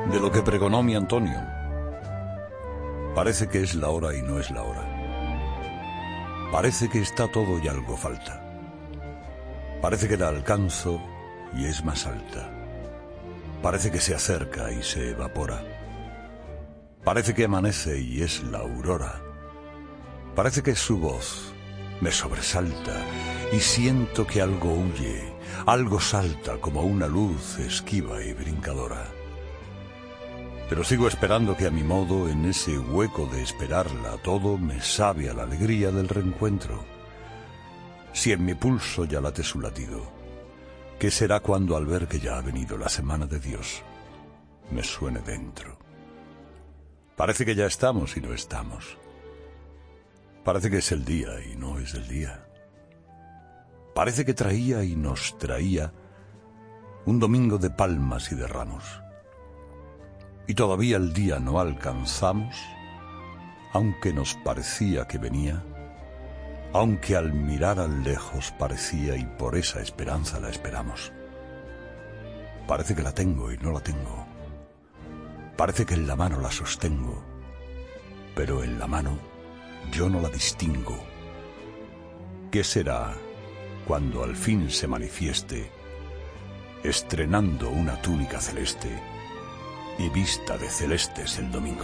de lo que pregonó mi Antonio. Parece que es la hora y no es la hora. Parece que está todo y algo falta. Parece que la alcanzo y es más alta. Parece que se acerca y se evapora. Parece que amanece y es la aurora. Parece que su voz me sobresalta y siento que algo huye, algo salta como una luz esquiva y brincadora. Pero sigo esperando que a mi modo, en ese hueco de esperarla, todo me sabe a la alegría del reencuentro. Si en mi pulso ya late su latido, ¿qué será cuando al ver que ya ha venido la semana de Dios me suene dentro? Parece que ya estamos y no estamos. Parece que es el día y no es el día. Parece que traía y nos traía un domingo de palmas y de ramos. Y todavía el día no alcanzamos, aunque nos parecía que venía, aunque al mirar al lejos parecía y por esa esperanza la esperamos. Parece que la tengo y no la tengo. Parece que en la mano la sostengo, pero en la mano yo no la distingo. ¿Qué será cuando al fin se manifieste, estrenando una túnica celeste y vista de celestes el domingo?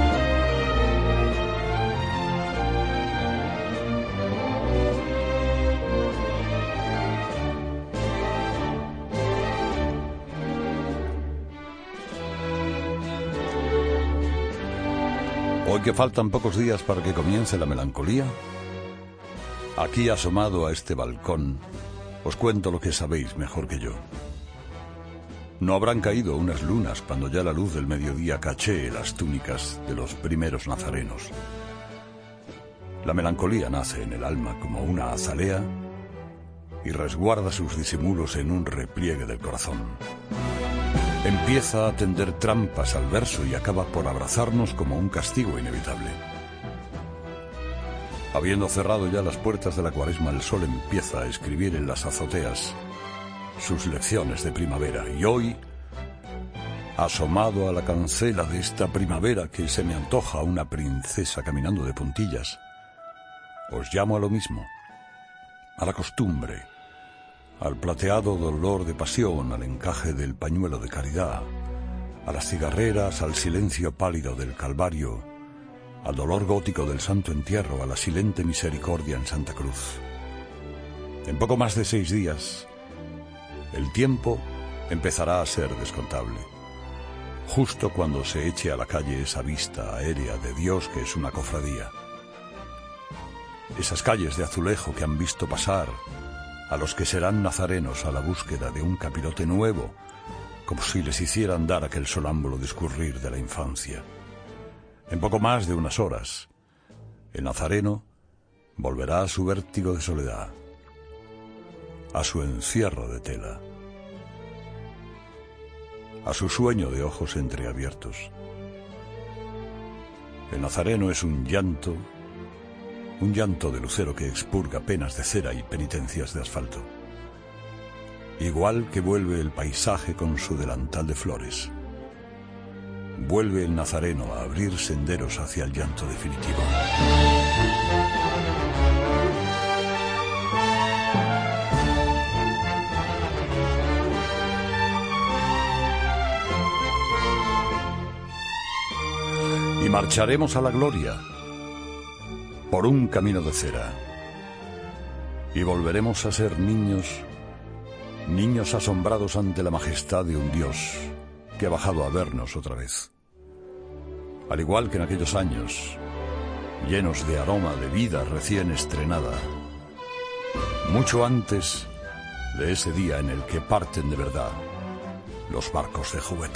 Hoy que faltan pocos días para que comience la melancolía, aquí asomado a este balcón, os cuento lo que sabéis mejor que yo. No habrán caído unas lunas cuando ya la luz del mediodía cachee las túnicas de los primeros nazarenos. La melancolía nace en el alma como una azalea y resguarda sus disimulos en un repliegue del corazón. Empieza a tender trampas al verso y acaba por abrazarnos como un castigo inevitable. Habiendo cerrado ya las puertas de la cuaresma, el sol empieza a escribir en las azoteas sus lecciones de primavera. Y hoy, asomado a la cancela de esta primavera que se me antoja una princesa caminando de puntillas, os llamo a lo mismo, a la costumbre, al plateado dolor de pasión, al encaje del pañuelo de caridad, a las cigarreras, al silencio pálido del Calvario, al dolor gótico del Santo Entierro, a la silente misericordia en Santa Cruz. En poco más de 6 días, el tiempo empezará a ser descontable, justo cuando se eche a la calle esa vista aérea de Dios que es una cofradía. Esas calles de azulejo que han visto pasar a los que serán nazarenos a la búsqueda de un capirote nuevo, como si les hicieran dar aquel sonámbulo discurrir de la infancia. En poco más de unas horas, el nazareno volverá a su vértigo de soledad, a su encierro de tela, a su sueño de ojos entreabiertos. El nazareno es un llanto de lucero que expurga penas de cera y penitencias de asfalto. Igual que vuelve el paisaje con su delantal de flores, vuelve el nazareno a abrir senderos hacia el llanto definitivo. Y marcharemos a la gloria por un camino de cera, y volveremos a ser niños asombrados ante la majestad de un Dios que ha bajado a vernos otra vez. Al igual que en aquellos años, llenos de aroma de vida recién estrenada, mucho antes de ese día en el que parten de verdad los barcos de juguete.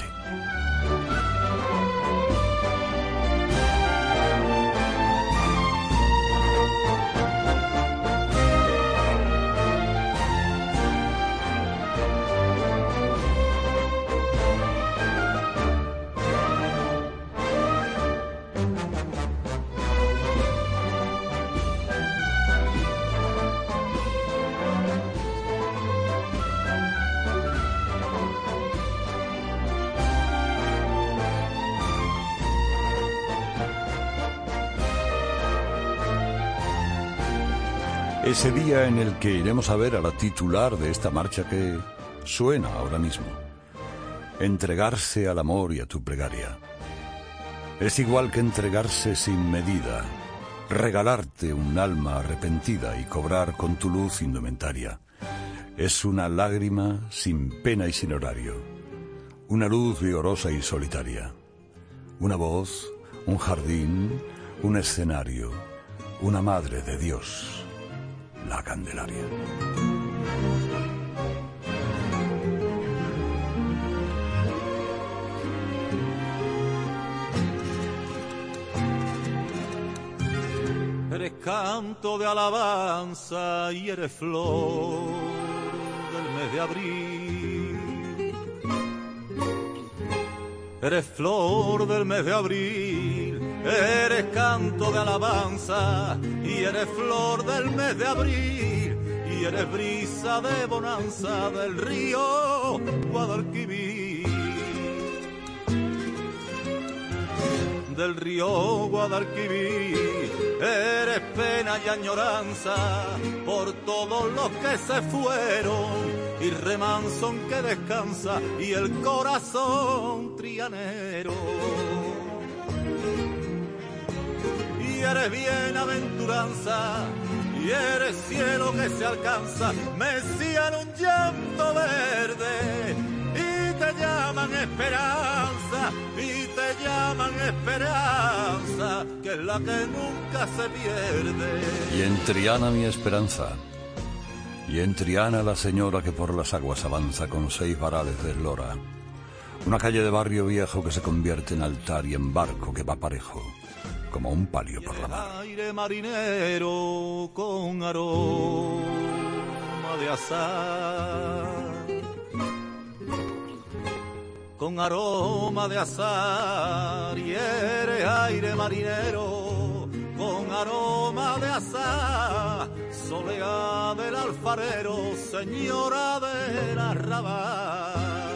Ese día en el que iremos a ver a la titular de esta marcha que suena ahora mismo. Entregarse al amor y a tu plegaria. Es igual que entregarse sin medida, regalarte un alma arrepentida y cobrar con tu luz indumentaria. Es una lágrima sin pena y sin horario, una luz vigorosa y solitaria, una voz, un jardín, un escenario, una madre de Dios, la Candelaria. Eres canto de alabanza y eres flor del mes de abril. Eres flor del mes de abril, eres canto de alabanza y eres flor del mes de abril. Y eres brisa de bonanza del río Guadalquivir. Del río Guadalquivir, eres pena y añoranza por todos los que se fueron y remanson que descansa y el corazón trianero. Y eres bienaventuranza y eres cielo que se alcanza, Mesía en un llanto verde. Y te llaman esperanza, y te llaman esperanza, que es la que nunca se pierde. Y en Triana mi esperanza, y en Triana la señora que por las aguas avanza con 6 varales de eslora. Una calle de barrio viejo que se convierte en altar y en barco que va parejo, como un palio por la mar. Aire marinero con aroma de azar. Con aroma de azar, y eres aire marinero, con aroma de azar, soleá del alfarero, señora del arrabal.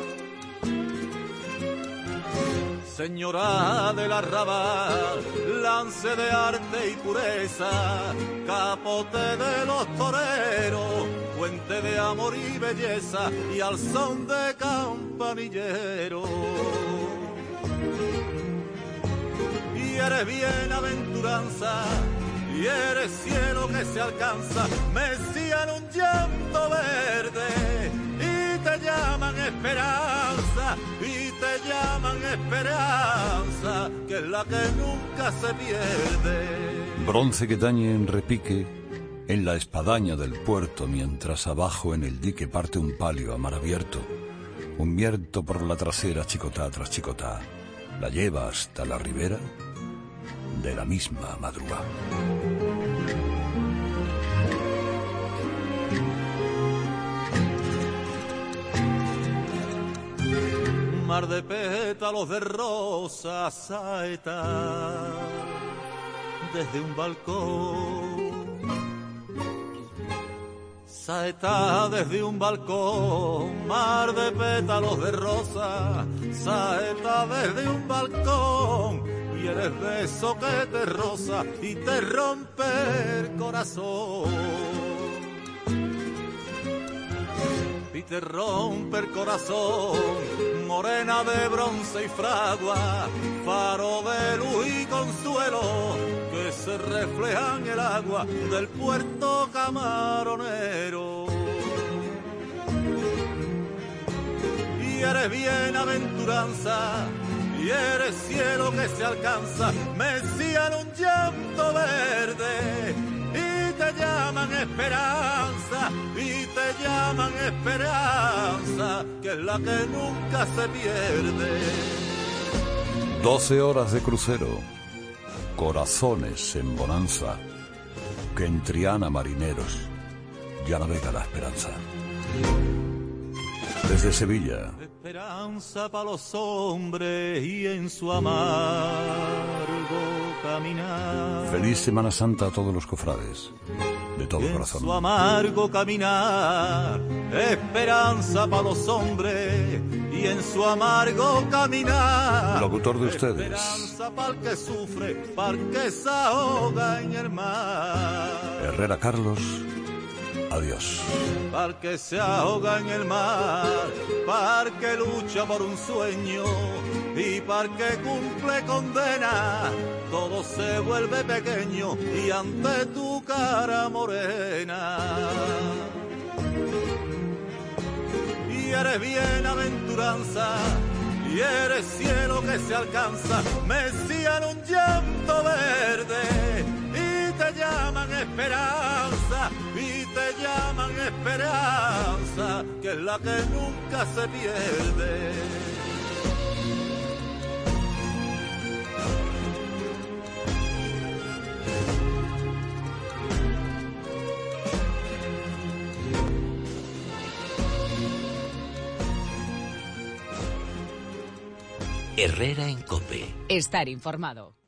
Señora del arrabal, lance de arte y pureza, capote de los toreros, fuente de amor y belleza, y al son de campanillero. Y eres bienaventuranza, y eres cielo que se alcanza, Mesía en un llanto verde. Y te llaman esperanza, y te llaman esperanza, que es la que nunca se pierde. Bronce que tañe en repique en la espadaña del puerto, mientras abajo en el dique parte un palio a mar abierto. Un viento por la trasera, chicotá tras chicotá, la lleva hasta la ribera de la misma madrugada. Mar de pétalos de rosa, saeta desde un balcón. Saeta desde un balcón, mar de pétalos de rosa, saeta desde un balcón. Y eres beso que te roza y te rompe el corazón. Y te rompe el corazón, morena de bronce y fragua, faro de luz y consuelo, que se refleja en el agua del puerto camaronero. Y eres bienaventuranza, y eres cielo que se alcanza, Mesía en un llanto verde. Y te llaman esperanza, y te llaman esperanza, que es la que nunca se pierde. 12 horas de crucero, corazones en bonanza, que en Triana marineros ya navega la esperanza. Desde Sevilla. Esperanza para los hombres y en su amargo caminar. Feliz Semana Santa a todos los cofrades, de todo corazón. En su amargo caminar, esperanza para los hombres y y en su amargo caminar. Locutor de ustedes. Esperanza pa'l que sufre, pa'l que se ahoga en el mar. Herrera Carlos, adiós. Pa'l que se ahoga en el mar, pa'l que lucha por un sueño y pa'l que cumple condena, todo se vuelve pequeño y ante tu cara morena. Y eres bienaventuranza, y eres cielo que se alcanza, Mesía en un llanto verde, y te llaman esperanza, y te llaman esperanza, que es la que nunca se pierde. Herrera en COPE. Estar informado.